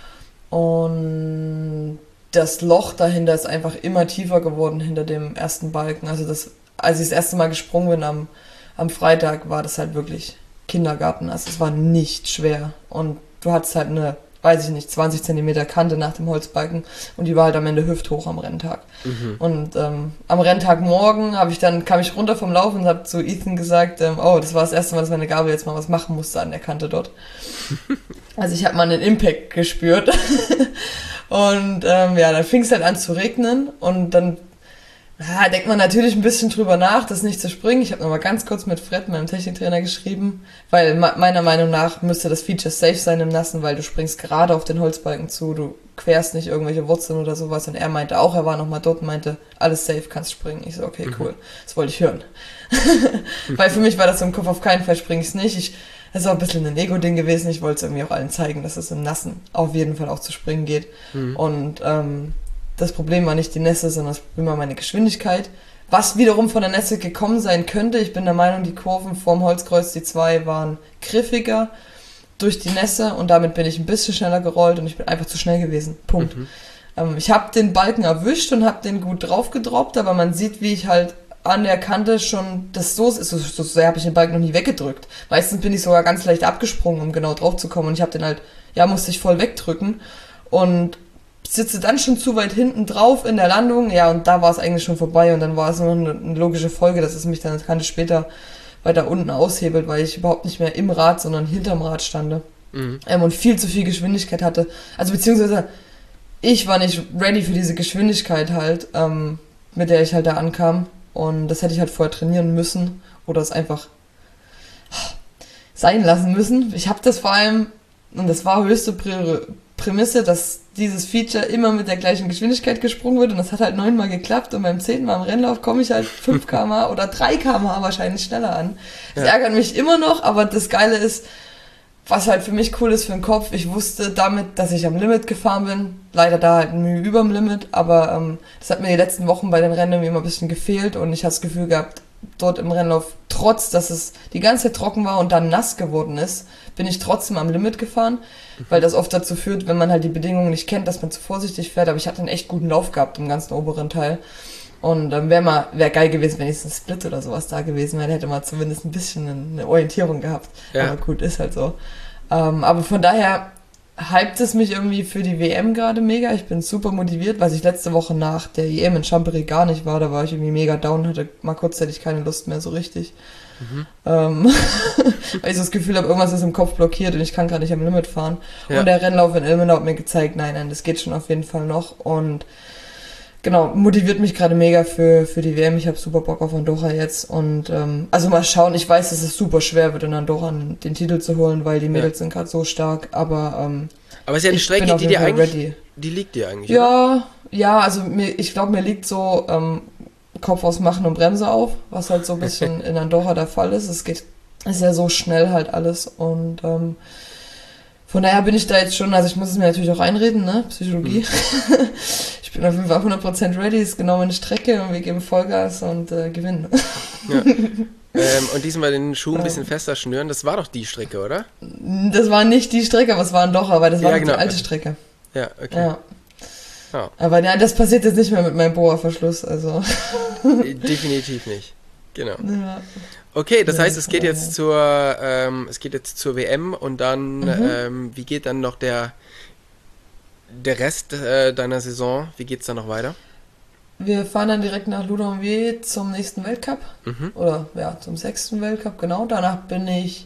Und das Loch dahinter ist einfach immer tiefer geworden hinter dem ersten Balken. Also als ich das erste Mal gesprungen bin am Freitag, war das halt wirklich Kindergarten. Also es war nicht schwer. Und du hattest halt eine weiß ich nicht, 20 Zentimeter Kante nach dem Holzbalken und die war halt am Ende hüfthoch am Renntag. Und am Renntag morgen kam ich runter vom Laufen und habe zu Ethan gesagt, das war das erste Mal, dass meine Gabel jetzt mal was machen musste an der Kante dort. Also ich habe mal einen Impact gespürt. Und dann fing es halt an zu regnen und dann denkt man natürlich ein bisschen drüber nach, das nicht zu springen. Ich habe nochmal ganz kurz mit Fred, meinem Techniktrainer, geschrieben, weil meiner Meinung nach müsste das Feature safe sein im Nassen, weil du springst gerade auf den Holzbalken zu, du querst nicht irgendwelche Wurzeln oder sowas. Und er meinte auch, er war nochmal dort und meinte, alles safe, kannst springen. Ich so, okay, cool, das wollte ich hören. Weil für mich war das im Kopf, auf keinen Fall springe ich nicht. Es ist auch ein bisschen ein Ego-Ding gewesen. Ich wollte es irgendwie auch allen zeigen, dass es im Nassen auf jeden Fall auch zu springen geht. Und das Problem war nicht die Nässe, sondern das Problem war meine Geschwindigkeit. Was wiederum von der Nässe gekommen sein könnte. Ich bin der Meinung, die Kurven vorm Holzkreuz, die 2, waren griffiger durch die Nässe und damit bin ich ein bisschen schneller gerollt und ich bin einfach zu schnell gewesen. Punkt. Ich habe den Balken erwischt und habe den gut drauf gedroppt, aber man sieht, wie ich halt an der Kante schon, so sehr habe ich den Balken noch nie weggedrückt. Meistens bin ich sogar ganz leicht abgesprungen, um genau drauf zu kommen und ich habe den halt, musste ich voll wegdrücken und sitze dann schon zu weit hinten drauf in der Landung, und da war es eigentlich schon vorbei und dann war es nur eine logische Folge, dass es mich dann Kante später weiter unten aushebelt, weil ich überhaupt nicht mehr im Rad, sondern hinterm Rad stande und viel zu viel Geschwindigkeit hatte. Also beziehungsweise ich war nicht ready für diese Geschwindigkeit halt, mit der ich halt da ankam und das hätte ich halt vorher trainieren müssen oder es einfach sein lassen müssen. Ich habe das vor allem, und das war höchste Prämisse, dass dieses Feature immer mit der gleichen Geschwindigkeit gesprungen wird und das hat halt 9-mal geklappt und beim 10. Mal im Rennlauf komme ich halt 5 km/h oder 3 km/h wahrscheinlich schneller an. Das ärgert mich immer noch, aber das Geile ist, was halt für mich cool ist für den Kopf, ich wusste damit, dass ich am Limit gefahren bin, leider da halt ein Mühe überm Limit, aber das hat mir die letzten Wochen bei den Rennen irgendwie immer ein bisschen gefehlt und ich hatte das Gefühl gehabt, dort im Rennlauf, trotz dass es die ganze Zeit trocken war und dann nass geworden ist, bin ich trotzdem am Limit gefahren, weil das oft dazu führt, wenn man halt die Bedingungen nicht kennt, dass man zu vorsichtig fährt, aber ich hatte einen echt guten Lauf gehabt im ganzen oberen Teil und wäre geil gewesen, wenn jetzt ein Split oder sowas da gewesen wäre, hätte man zumindest ein bisschen eine Orientierung gehabt, aber gut, ist halt so. Aber von daher hypt es mich irgendwie für die WM gerade mega. Ich bin super motiviert, was ich letzte Woche nach der EM in Chambéry gar nicht war. Da war ich irgendwie mega down, hatte mal kurzzeitig keine Lust mehr so richtig. Weil ich so das Gefühl habe, irgendwas ist im Kopf blockiert und ich kann gerade nicht am Limit fahren. Und der Rennlauf in Ilmenau hat mir gezeigt, nein, das geht schon auf jeden Fall noch. Und genau, motiviert mich gerade mega für die WM. Ich habe super Bock auf Andorra jetzt und also mal schauen. Ich weiß, dass es super schwer wird in Andorra den Titel zu holen, weil die Mädels sind gerade so stark, aber es ist ja eine Strecke, die dir eigentlich ready. Die liegt dir eigentlich, oder? Also ich glaube, mir liegt so Kopf aus Machen und Bremse auf, was halt so ein bisschen in Andorra der Fall ist. Ist ja so schnell halt alles und von daher bin ich da jetzt schon, also ich muss es mir natürlich auch einreden, ne, Psychologie. Ich bin auf jeden Fall 100% ready, ist genau meine Strecke und wir geben Vollgas und gewinnen. Ja. Und diesmal den Schuh ein bisschen fester schnüren, das war doch die Strecke, oder? Das war nicht die Strecke, aber es war Andorra, weil das war die alte Strecke. Ja, okay. Ja. Aber das passiert jetzt nicht mehr mit meinem Bohrverschluss, also. Definitiv nicht. Genau. Ja. Okay, das heißt, es geht jetzt zur WM und dann, wie geht dann noch der Rest deiner Saison? Wie geht's dann noch weiter? Wir fahren dann direkt nach Loudunvier zum nächsten Weltcup. Oder zum 6. Weltcup, genau. Danach bin ich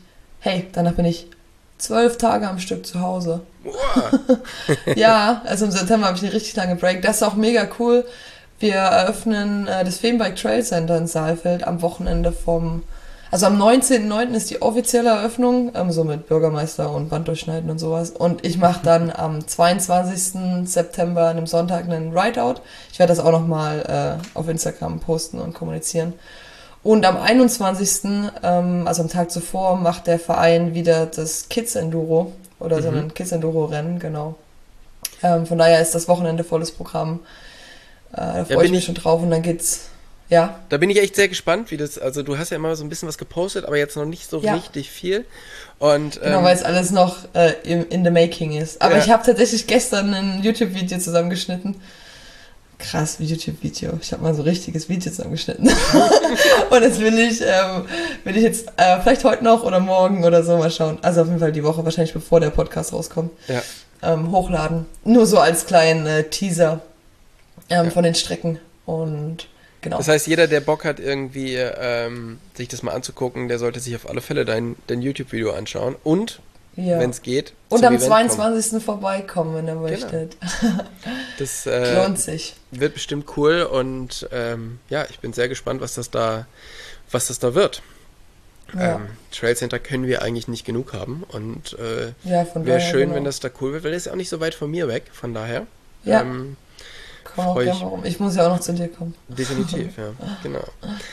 12 Tage am Stück zu Hause. Wow. Ja, also im September habe ich eine richtig lange Break. Das ist auch mega cool. Wir eröffnen das Feenbike Trail Center in Saalfeld am Wochenende also am 19.09. ist die offizielle Eröffnung, so mit Bürgermeister und Wand durchschneiden und sowas. Und ich mache dann am 22. September, an einem Sonntag, einen Rideout. Ich werde das auch nochmal auf Instagram posten und kommunizieren. Und am 21., also am Tag zuvor, macht der Verein wieder das Kids Enduro oder so ein Kids Enduro Rennen, genau. Von daher ist das Wochenende volles Programm. Da freue ich mich schon drauf und dann geht's, ja. Da bin ich echt sehr gespannt, also du hast ja immer so ein bisschen was gepostet, aber jetzt noch nicht so richtig viel. Und, genau, weil es alles noch in the making ist. Aber ich habe tatsächlich gestern ein YouTube-Video zusammengeschnitten. Krass, YouTube-Video. Ich habe mal so ein richtiges Video zusammengeschnitten. Und das will ich jetzt vielleicht heute noch oder morgen oder so mal schauen. Also auf jeden Fall die Woche, wahrscheinlich bevor der Podcast rauskommt. Ja. hochladen. Nur so als kleinen Teaser von den Strecken. Und genau. Das heißt, jeder, der Bock hat, irgendwie sich das mal anzugucken, der sollte sich auf alle Fälle dein YouTube-Video anschauen. Und, wenn es geht, und am 22. vorbeikommen, wenn ihr möchtet. Das lohnt sich. Wird bestimmt cool und ich bin sehr gespannt, was das da wird. Ja. Trail Center können wir eigentlich nicht genug haben und wäre schön, genau. wenn das da cool wird, weil das ist ja auch nicht so weit von mir weg, von daher. Ja. Komm auch gerne mal rum. Ich muss ja auch noch zu dir kommen. Definitiv, ja, genau.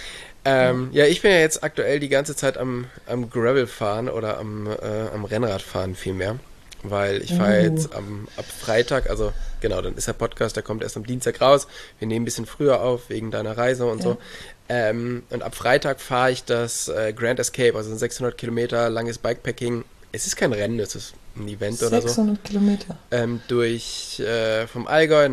Ich bin ja jetzt aktuell die ganze Zeit am Gravel fahren oder am Rennrad fahren vielmehr, weil ich fahre jetzt ab Freitag, also genau, dann ist der Podcast, der kommt erst am Dienstag raus, wir nehmen ein bisschen früher auf, wegen deiner Reise und so. Und ab Freitag fahre ich das Grand Escape, also ein 600 Kilometer langes Bikepacking. Es ist kein Rennen, es ist ein Event oder so. 600 Kilometer. Vom Allgäu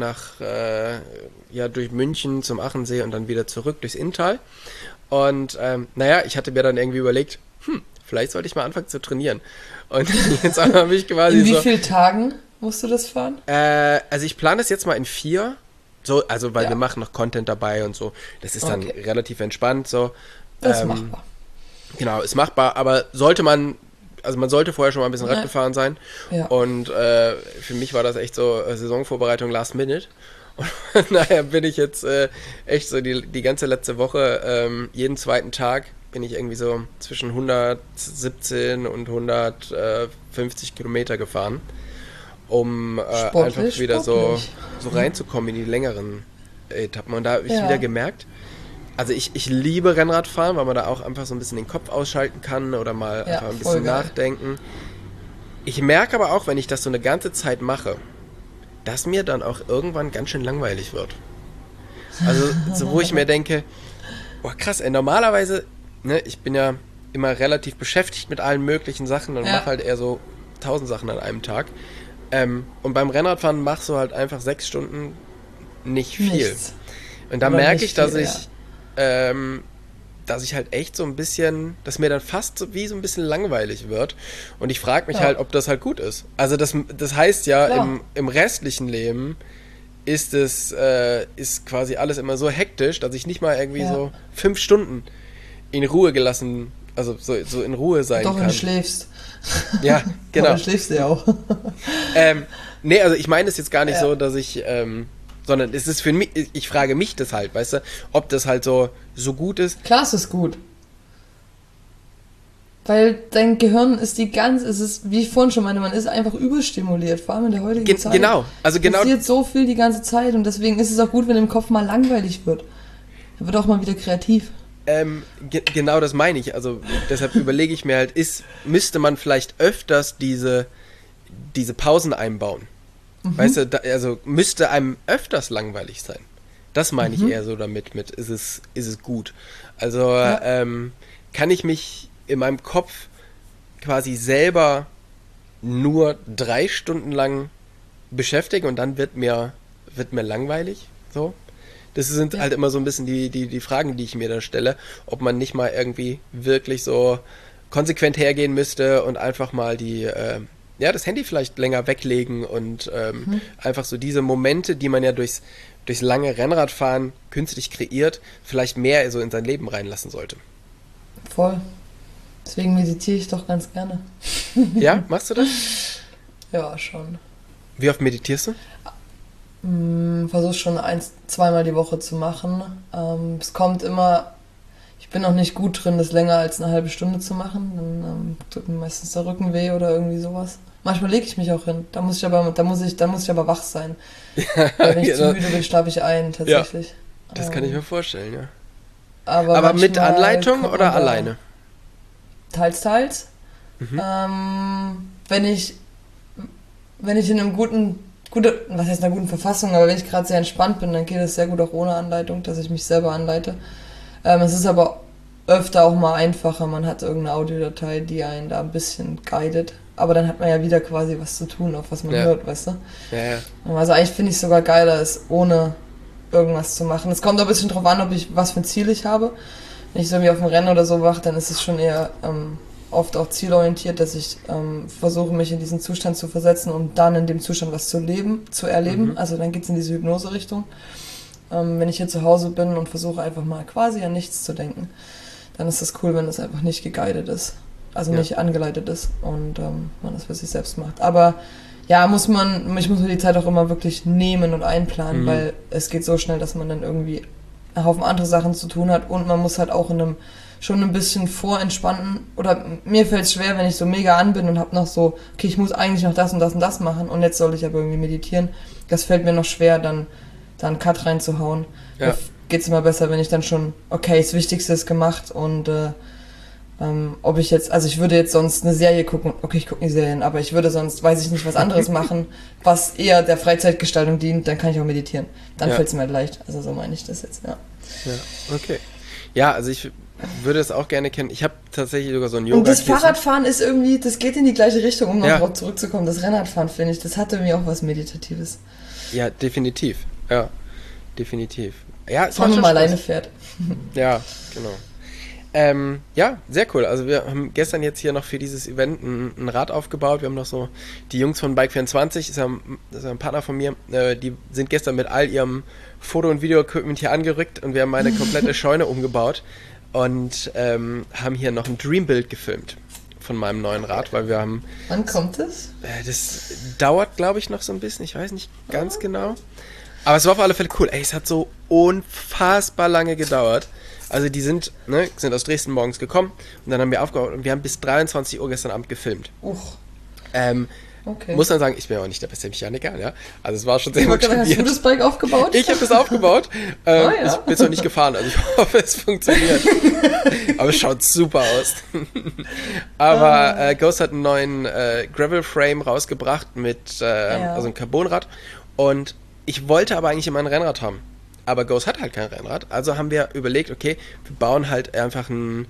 durch München zum Achensee und dann wieder zurück durchs Inntal. Und ich hatte mir dann irgendwie überlegt, vielleicht sollte ich mal anfangen zu trainieren. Und jetzt habe ich quasi In wie vielen Tagen musst du das fahren? Also ich plane das jetzt mal in 4. So, also weil wir machen noch Content dabei und so. Das ist dann relativ entspannt so. Das ist machbar. Genau, ist machbar, aber man sollte vorher schon mal ein bisschen Rad gefahren sein. Ja. Und für mich war das echt so Saisonvorbereitung last minute. Und daher bin ich jetzt echt so die ganze letzte Woche, jeden zweiten Tag bin ich irgendwie so zwischen 117 und 150 Kilometer gefahren, um einfach wieder so reinzukommen in die längeren Etappen. Und da habe ich wieder gemerkt, also ich liebe Rennradfahren, weil man da auch einfach so ein bisschen den Kopf ausschalten kann oder mal einfach ein bisschen nachdenken. Ich merke aber auch, wenn ich das so eine ganze Zeit mache, dass mir dann auch irgendwann ganz schön langweilig wird. Also, so wo ich mir denke, boah krass, normalerweise, ne, ich bin ja immer relativ beschäftigt mit allen möglichen Sachen und mache halt eher so 1000 Sachen an einem Tag. Und beim Rennradfahren machst du halt einfach 6 Stunden nicht viel. Nichts. Und da merke ich, dass ich halt echt so ein bisschen, dass mir dann fast so wie so ein bisschen langweilig wird. Und ich frage mich halt, ob das halt gut ist. Also das heißt ja, im restlichen Leben ist quasi alles immer so hektisch, dass ich nicht mal irgendwie so 5 Stunden in Ruhe gelassen, also so in Ruhe sein kann. Doch, wenn du schläfst. Ja, genau. Dann schläfst du ja auch. Nee, also ich meine es jetzt gar nicht so, dass ich... sondern es ist für mich, ich frage mich das halt, weißt du, ob das halt so gut ist. Klar, es ist gut. Weil dein Gehirn ist es ist, wie ich vorhin schon meinte, man ist einfach überstimuliert, vor allem in der heutigen Zeit. Genau, also genau. Es passiert so viel die ganze Zeit und deswegen ist es auch gut, wenn im Kopf mal langweilig wird. Dann wird auch mal wieder kreativ. Genau das meine ich, also deshalb überlege ich mir halt, müsste man vielleicht öfters diese Pausen einbauen. Weißt du, also müsste einem öfters langweilig sein. Das meine ich eher so damit, ist es gut. Also kann ich mich in meinem Kopf quasi selber nur 3 Stunden lang beschäftigen und dann wird mir langweilig. So. Das sind halt immer so ein bisschen die Fragen, die ich mir da stelle, ob man nicht mal irgendwie wirklich so konsequent hergehen müsste und einfach mal das Handy vielleicht länger weglegen und einfach so diese Momente, die man ja durchs lange Rennradfahren künstlich kreiert, vielleicht mehr so in sein Leben reinlassen sollte. Voll. Deswegen meditiere ich doch ganz gerne. Ja, machst du das? Ja, schon. Wie oft meditierst du? Versuche schon 1-2 Mal die Woche zu machen. Es kommt immer... Ich bin noch nicht gut drin, das länger als eine halbe Stunde zu machen. Dann tut mir meistens der Rücken weh oder irgendwie sowas. Manchmal lege ich mich auch hin. Da muss ich aber wach sein. Ja, wenn ich zu müde bin, schlafe ich ein, tatsächlich. Ja, das kann ich mir vorstellen, ja. Aber mit Anleitung oder alleine? Teils. Wenn ich in einem was heißt in einer guten Verfassung, aber wenn ich gerade sehr entspannt bin, dann geht es sehr gut auch ohne Anleitung, dass ich mich selber anleite. Es ist aber öfter auch mal einfacher, man hat irgendeine Audiodatei, die einen da ein bisschen guidet, aber dann hat man ja wieder quasi was zu tun, auf was man hört, weißt du? Ja. Also eigentlich finde ich es sogar geiler, es ohne irgendwas zu machen. Es kommt auch ein bisschen drauf an, was für ein Ziel ich habe. Wenn ich so irgendwie auf dem Rennen oder so mache, dann ist es schon eher oft auch zielorientiert, dass ich versuche, mich in diesen Zustand zu versetzen, um dann in dem Zustand was zu erleben. Also dann geht's in diese Hypnose-Richtung. Wenn ich hier zu Hause bin und versuche einfach mal quasi an nichts zu denken, dann ist das cool, wenn das einfach nicht geguided ist. Also nicht angeleitet ist und man das für sich selbst macht. Aber ja, ich muss mir die Zeit auch immer wirklich nehmen und einplanen, weil es geht so schnell, dass man dann irgendwie einen Haufen andere Sachen zu tun hat und man muss halt auch schon ein bisschen vorentspannen, oder mir fällt es schwer, wenn ich so mega an bin und hab noch so, okay, ich muss eigentlich noch das und das und das machen und jetzt soll ich aber irgendwie meditieren. Das fällt mir noch schwer, dann einen Cut reinzuhauen. Ja. Da geht's immer besser, wenn ich dann schon, okay, das Wichtigste ist gemacht und ob ich jetzt, also ich würde jetzt sonst eine Serie gucken, okay, ich gucke die Serien, aber ich würde sonst, weiß ich nicht, was anderes machen, was eher der Freizeitgestaltung dient, dann kann ich auch meditieren. Dann fällt es mir halt leicht. Also so meine ich das jetzt, ja. Ja, okay. Ja, also ich würde es auch gerne kennen. Ich habe tatsächlich sogar so ein Yoga. Und das Fahrradfahren ist irgendwie, das geht in die gleiche Richtung, um noch darauf zurückzukommen. Das Rennradfahren, finde ich, das hat irgendwie auch was Meditatives. Ja, definitiv. Ja, definitiv. Ja, es wenn man mal alleine fährt. Ja, genau. Ja, sehr cool. Also wir haben gestern jetzt hier noch für dieses Event ein Rad aufgebaut. Wir haben noch so die Jungs von Bike24, das ist ja ein Partner von mir, die sind gestern mit all ihrem Foto- und Video-Equipment hier angerückt und wir haben meine komplette Scheune umgebaut und haben hier noch ein Dreambuild gefilmt von meinem neuen Rad, weil wir haben... Wann kommt es? Das dauert, glaube ich, noch so ein bisschen. Ich weiß nicht ganz genau. Aber es war auf alle Fälle cool. Ey, es hat so unfassbar lange gedauert. Also die sind aus Dresden morgens gekommen und dann haben wir aufgebaut und wir haben bis 23 Uhr gestern Abend gefilmt. Okay. Muss dann sagen, ich bin ja auch nicht der beste Mechaniker, ja. Also es war schon sehr motiviert. Hast du das Bike aufgebaut? Ich habe das aufgebaut. Ich bin es noch nicht gefahren, also ich hoffe, es funktioniert. Aber es schaut super aus. Aber Ghost hat einen neuen Gravel-Frame rausgebracht mit also ein Carbonrad und ich wollte aber eigentlich immer ein Rennrad haben. Aber Ghost hat halt kein Rennrad, also haben wir überlegt, okay, wir bauen halt einfach ein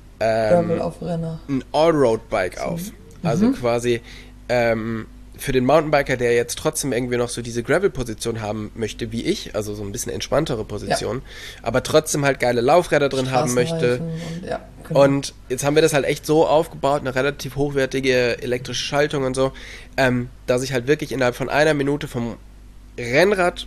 Allroad-Bike auf. Also quasi für den Mountainbiker, der jetzt trotzdem irgendwie noch so diese Gravel-Position haben möchte wie ich, also so ein bisschen entspanntere Position, aber trotzdem halt geile Laufräder drin haben möchte. Und jetzt haben wir das halt echt so aufgebaut, eine relativ hochwertige elektrische Schaltung und so, dass ich halt wirklich innerhalb von einer Minute vom Rennrad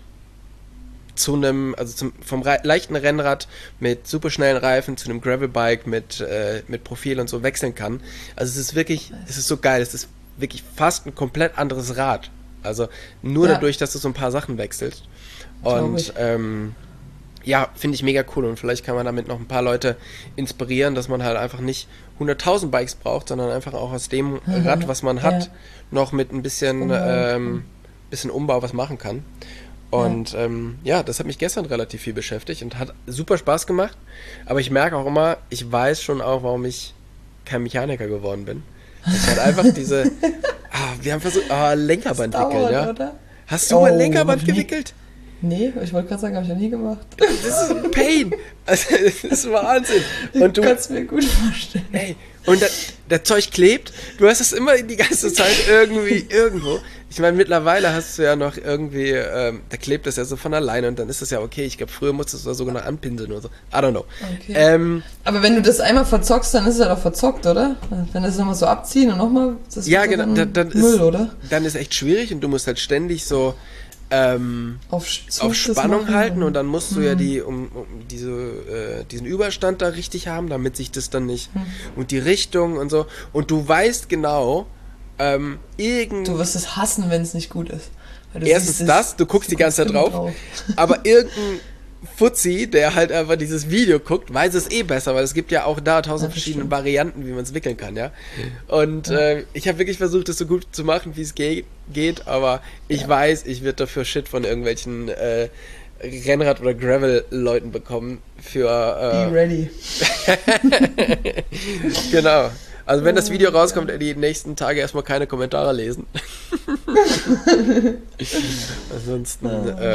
vom leichten Rennrad mit super schnellen Reifen zu einem Gravelbike mit Profil und so wechseln kann. Also es ist so geil, es ist wirklich fast ein komplett anderes Rad. Also nur dadurch, dass du so ein paar Sachen wechselst. Und finde ich mega cool und vielleicht kann man damit noch ein paar Leute inspirieren, dass man halt einfach nicht 100.000 Bikes braucht, sondern einfach auch aus dem Rad, was man hat, noch mit ein bisschen Umbau was machen kann. Und das hat mich gestern relativ viel beschäftigt und hat super Spaß gemacht. Aber ich merke auch immer, ich weiß schon auch, warum ich kein Mechaniker geworden bin. Ich hatte einfach wir haben versucht, Lenkerband wickeln, ja. Oder? Hast du mal Lenkerband gewickelt? Nee, ich wollte gerade sagen, habe ich noch nie gemacht. Das ist ein Pain. Also, das ist Wahnsinn. Und du kannst mir gut vorstellen. Ey, und das Zeug klebt. Du hast es immer die ganze Zeit irgendwo. Ich meine, mittlerweile hast du ja noch irgendwie, da klebt das ja so von alleine und dann ist das ja okay. Ich glaube, früher musstest du das sogar noch anpinseln oder so. I don't know. Okay. Aber wenn du das einmal verzockst, dann ist es ja doch verzockt, oder? Wenn das nochmal so abziehen und nochmal, das ja, genau, dann Müll, ist, oder? Dann ist echt schwierig und du musst halt ständig so auf Spannung halten und dann musst du ja diesen Überstand da richtig haben, damit sich das dann nicht und die Richtung und so und du weißt genau du wirst es hassen, wenn es nicht gut ist. Erstens du guckst die ganze Zeit drauf, aber irgendein Fuzzi, der halt einfach dieses Video guckt, weiß es eh besser, weil es gibt ja auch da 1000 verschiedene Varianten, wie man es wickeln kann, ja. Und ich habe wirklich versucht, das so gut zu machen, wie es geht, aber ich weiß, ich werde dafür Shit von irgendwelchen Rennrad- oder Gravel-Leuten bekommen für... Be ready. Genau. Also wenn das Video rauskommt, die nächsten Tage erstmal keine Kommentare lesen. Ansonsten,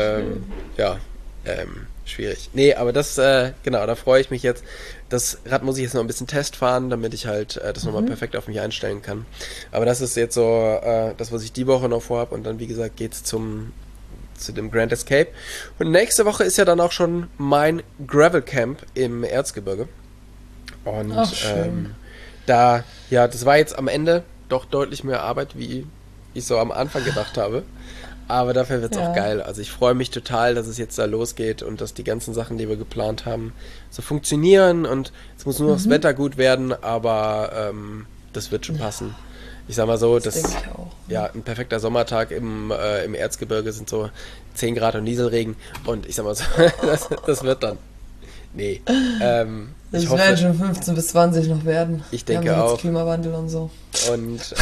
schwierig. Nee, aber das, da freue ich mich jetzt. Das Rad muss ich jetzt noch ein bisschen Test fahren, damit ich halt das nochmal perfekt auf mich einstellen kann. Aber das ist jetzt so das, was ich die Woche noch vorhab und dann, wie gesagt, geht's zu dem Grand Escape. Und nächste Woche ist ja dann auch schon mein Gravel Camp im Erzgebirge. Und das war jetzt am Ende doch deutlich mehr Arbeit, wie ich so am Anfang gedacht habe. Aber dafür wird's auch geil. Also ich freue mich total, dass es jetzt da losgeht und dass die ganzen Sachen, die wir geplant haben, so funktionieren. Und es muss nur noch das Wetter gut werden, aber das wird schon passen. Ich sag mal so, das denke ich auch. Ja, ein perfekter Sommertag im Erzgebirge sind so 10 Grad und Nieselregen. Und ich sag mal so, das wird dann. Nee. Das werden schon 15 bis 20 noch werden. Ich denke auch. Klimawandel und so. Und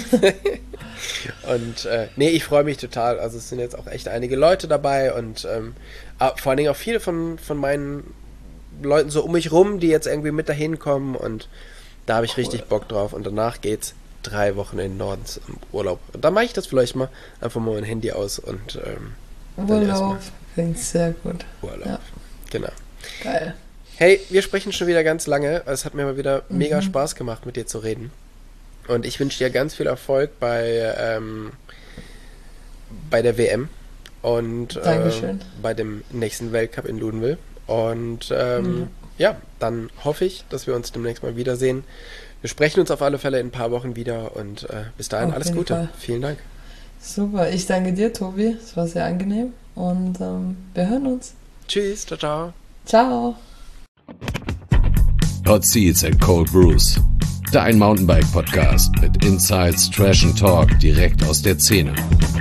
nee, ich freue mich total. Also es sind jetzt auch echt einige Leute dabei und vor allen Dingen auch viele von meinen Leuten so um mich rum, die jetzt irgendwie mit dahin kommen und da habe ich richtig Bock drauf. Und danach geht's 3 Wochen in den Norden im Urlaub. Und dann mache ich das vielleicht mal, einfach mal mein Handy aus und Urlaub, klingt sehr gut. Urlaub, ja. Genau. Geil. Hey, wir sprechen schon wieder ganz lange. Es hat mir mal wieder mega Spaß gemacht, mit dir zu reden. Und ich wünsche dir ganz viel Erfolg bei der WM und bei dem nächsten Weltcup in Ludenwil. Und dann hoffe ich, dass wir uns demnächst mal wiedersehen. Wir sprechen uns auf alle Fälle in ein paar Wochen wieder und bis dahin alles Gute. Fall. Vielen Dank. Super, ich danke dir, Tobi. Es war sehr angenehm und wir hören uns. Tschüss, ciao, ciao. Ciao. Hot Seats and Cold Brews. Dein Mountainbike-Podcast mit Insights, Trash and Talk direkt aus der Szene.